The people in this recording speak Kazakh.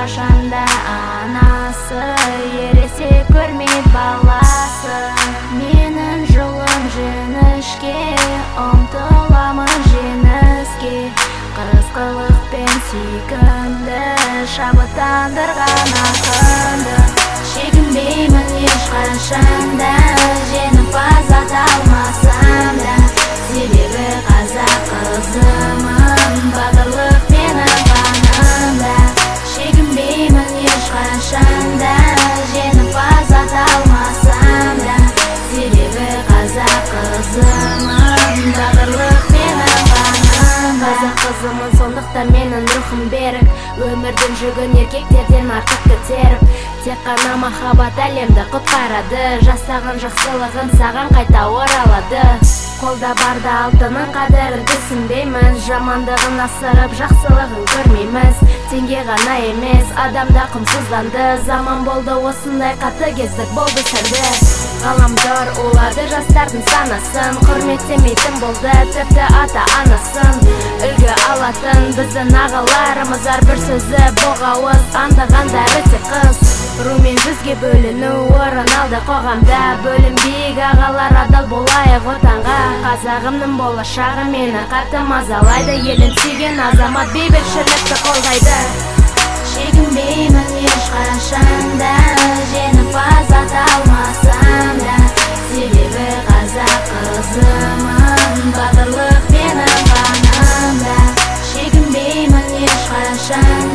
ешқашанда анасы, ересек көрмейді баласы. Менің жолым жіңішке, ұмтыламын жеңіске. Қызғылықпен сүйкімді, шабыттандырған ақынды. Шегінбеймін ешқашанда, жеңімпаз ата алмасам да. Себебі қазақ қызымын, батырлық менің қанымда. Шегінбеймін ешқашанда, жеңімпаз ата алмасам да. Себебі қазақ қызымын, батырлық менің қанымда. Қазақ қызымын, сондықтан менің рухым берік. Өмірдің жүгін еркектерден артық көтеріп, тек қана махаббат әлемді құтқарады. Жасаған жақсылығын саған қайта оралады. Қолда барда алтынның қадірін түсінбейміз, жамандығын асырып жақсылығын көрмейміз. Теңге ғана емес, адамда құнсызданды. Заман болды осындай қатыгездік болды сәнді. Ғаламтор улады жастардың санасын, құрметтемейтін болды тіпті ата-анасын. Үлгі алатын біздің ағаларымыз, әрбір сөзі боғауыз, аңдығандары тек қыз. Румен жүзге бөліну орын алды қоғамда. Бөлінбейік ағалар, адал болайық отанға. Қазағымның болашағы мені қатты мазалайды. Елін сүйген азамат бейбітшілікті қолдайды. Шегінбеймін ешқашанда, жеңімпаз ата алмасам да. Себебі қазақ қызымын, батырлық менің қанымда. Шегінбеймін ешқашанда.